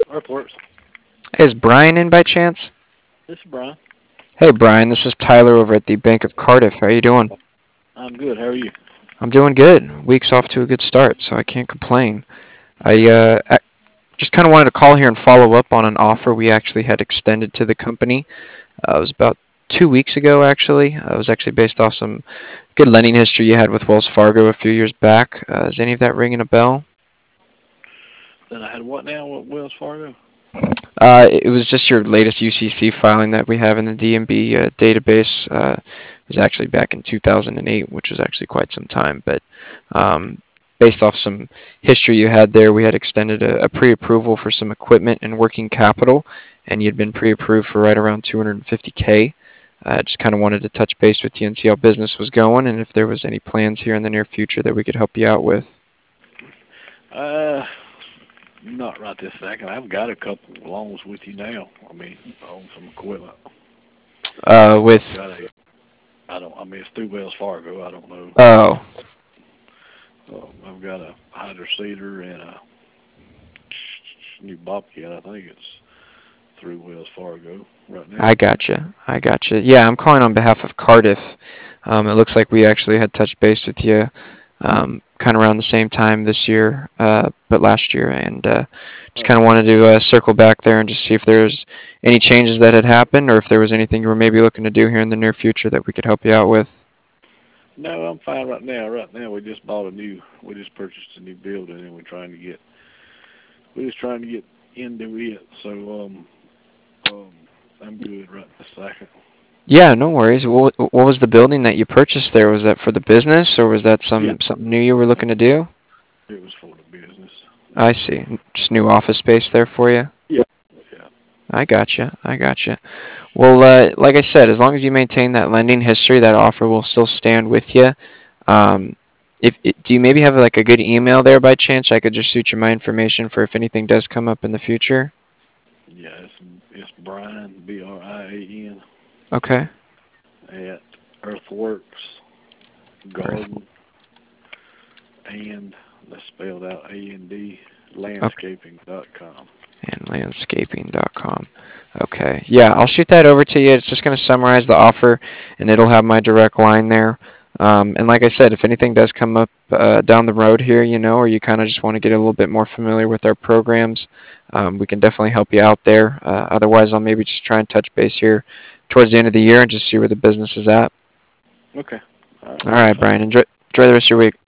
Earthworks. Hey, is Brian in by chance? This is Brian. Hey, Brian, this is Tyler over at the Bank of Cardiff. How you doing? I'm good. How are you? I'm doing good. Week's off to a good start, so I can't complain. I just kind of wanted to call here and follow up on an offer we actually had extended to the company. It was about 2 weeks ago, actually. It was actually based off some good lending history you had with Wells Fargo a few years back. Is any of that ringing a bell? Then I had what now with Wells Fargo? It was just your latest UCC filing that we have in the DMB database. It was actually back in 2008, which was actually quite some time. But um, based off some history you had there, we had extended a pre-approval for some equipment and working capital, and you'd been pre-approved for right around 250K. Just kind of wanted to touch base with you and see how business was going, and if there was any plans here in the near future that we could help you out with. Uh, Not right this second. I've got a couple of loans with you now. I mean, on some equipment. With Got a. I don't. I mean, it's through Wells Fargo. I don't know. oh, I've got a hydro seeder and a new bobcat. I think it's through Wells Fargo right now. I gotcha. I gotcha. Yeah, I'm calling on behalf of Cardiff. It looks like we actually had touched base with you kind of around the same time this year, but last year, and just kind of wanted to circle back there and just see if there's any changes that had happened or if there was anything you were maybe looking to do here in the near future that we could help you out with. No, I'm fine right now. Right now, we just bought a new. We just purchased a new building, and we're trying to get. We're just trying to get into it. So um I'm good right this second. Yeah, no worries. What was the building that you purchased there? Was that for the business or was that Yeah, something new you were looking to do? it was for the business. I Yeah. see. Just new office space there for you. Yeah. Yeah. I gotcha. I gotcha. Well, like I said, as long as you maintain that lending history, that offer will still stand with you. Um, do you maybe have like a good email there by chance? I could just shoot you my information for if anything does come up in the future. Yeah. It's Brian Brian Okay. at Earthworks Earth. Garden and that's spelled out A&D Okay. landscaping.com. And landscaping.com. Okay. Yeah, I'll shoot that over to you. It's just going to summarize the offer, and it'll have my direct line there. And like I said, if anything does come up down the road here, or you kind of just want to get a little bit more familiar with our programs, we can definitely help you out there. Otherwise, I'll maybe just try and touch base here towards the end of the year and just see where the business is at. Okay. All right. All That's right, fine. Brian. Enjoy the rest of your week.